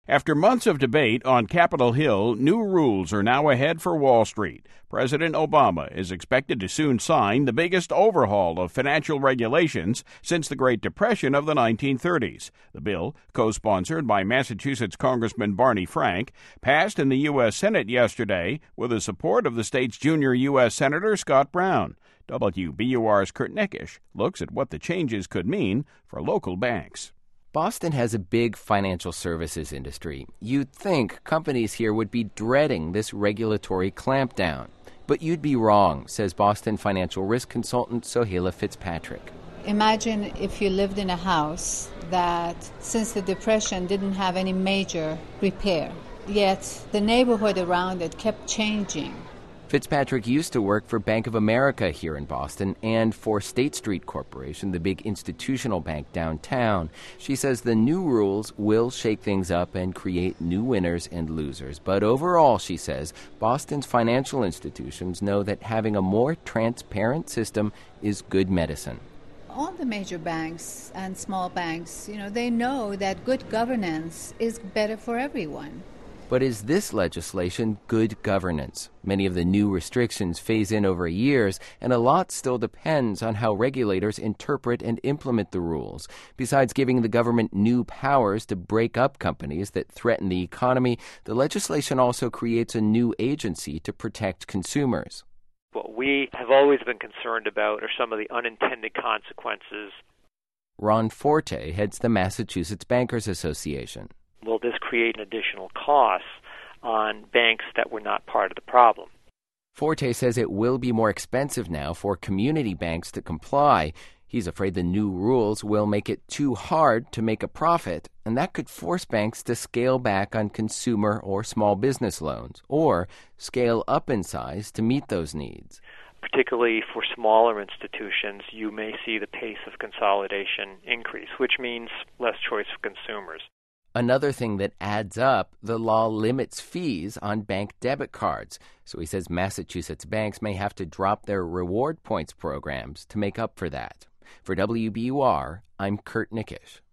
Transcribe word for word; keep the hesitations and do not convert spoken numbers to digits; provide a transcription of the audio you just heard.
After months of debate on Capitol Hill, new rules are now ahead for Wall Street. President Obama is expected to soon sign the biggest overhaul of financial regulations since the Great Depression of the nineteen thirties. The bill, co-sponsored by Massachusetts Congressman Barney Frank, passed in the U S Senate yesterday with the support of the state's junior U S Senator Scott Brown. W B U R's Kurt Nickisch looks at what the changes could mean for local banks. Boston has a big financial services industry. You'd think companies here would be dreading this regulatory clampdown. But you'd be wrong, says Boston financial risk consultant Sohaila Fitzpatrick. Imagine if you lived in a house that, since the Depression, didn't have any major repair, yet the neighborhood around it kept changing. Fitzpatrick used to work for Bank of America here in Boston and for State Street Corporation, the big institutional bank downtown. She says the new rules will shake things up and create new winners and losers. But overall, she says, Boston's financial institutions know that having a more transparent system is good medicine. All the major banks and small banks, you know, they know that good governance is better for everyone. But is this legislation good governance? Many of the new restrictions phase in over years, and a lot still depends on how regulators interpret and implement the rules. Besides giving the government new powers to break up companies that threaten the economy, the legislation also creates a new agency to protect consumers. What we have always been concerned about are some of the unintended consequences. Ron Forte heads the Massachusetts Bankers Association. Will this create additional costs on banks that were not part of the problem? Forte says it will be more expensive now for community banks to comply. He's afraid the new rules will make it too hard to make a profit, and that could force banks to scale back on consumer or small business loans, or scale up in size to meet those needs. Particularly for smaller institutions, you may see the pace of consolidation increase, which means less choice for consumers. Another thing that adds up, the law limits fees on bank debit cards. So he says Massachusetts banks may have to drop their reward points programs to make up for that. For W B U R, I'm Kurt Nickisch.